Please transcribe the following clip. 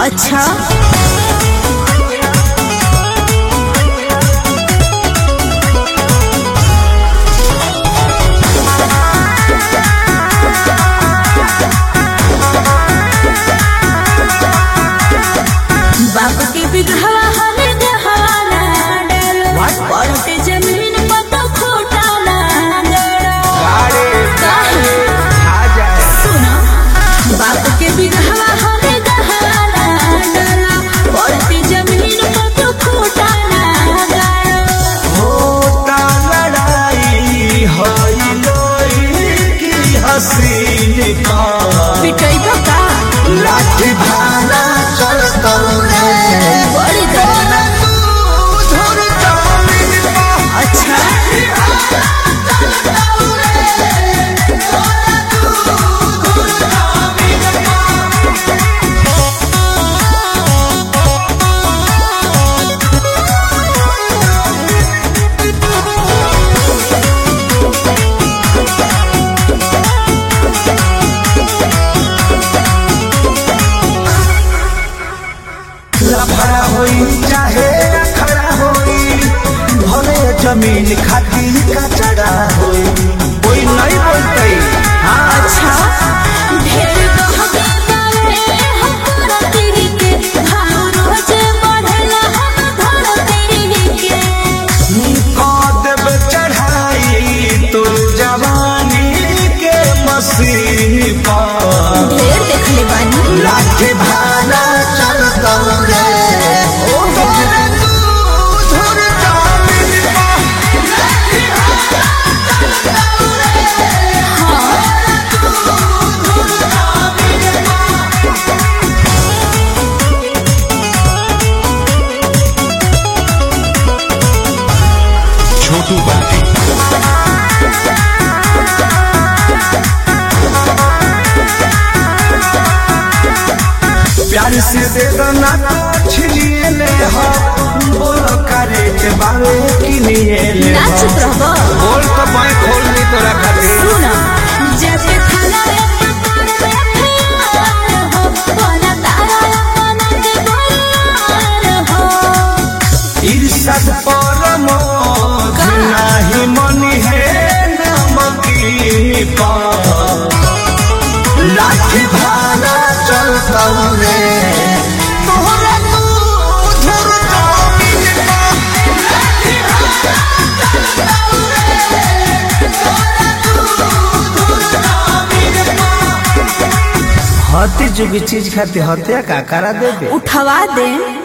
अच्छा बाप के बिगहवा हमें गहवाना डालो पलटे जमीन पर तो खोटाना सुनो बाप के बिगहवा हमें गहवाना डालो पलटे जमीन पर तो खोटाना होता लड़ाई हई लोई की हसीन का पिटाई बका लाठी भाला चलता बड़ी दर्द अच्छा लफड़ा होई चाहे खड़ा होई भले जमीन खाती कचड़ा होई कोई नहीं बोलते। हाँ अच्छा ढेर कहबे बावे हमरा तेरी के भाव रोज बढ़ला हम धर तेरी के कदब चढ़ाई तो जवानी के मसीह पर ढेर देखले बानी लाठी भाला चलता रे छोटू बंटी प्यार से दे दो ना तो छिनिए ले हो बोलो करे के बारे किनिए ले ना हो चुप रहबो बोल तो मैं खोल नहीं तोरा खातिर सुना जब खाना रे प्यार हो बना तारा अपना के बोल हो इर्षद पर मोह नहीं मनी है नमकी पर लाठी भाला चलता रे तोहरा तू झुरता हती जुगी चीज खाती हत्या का करा देबे उठवा दे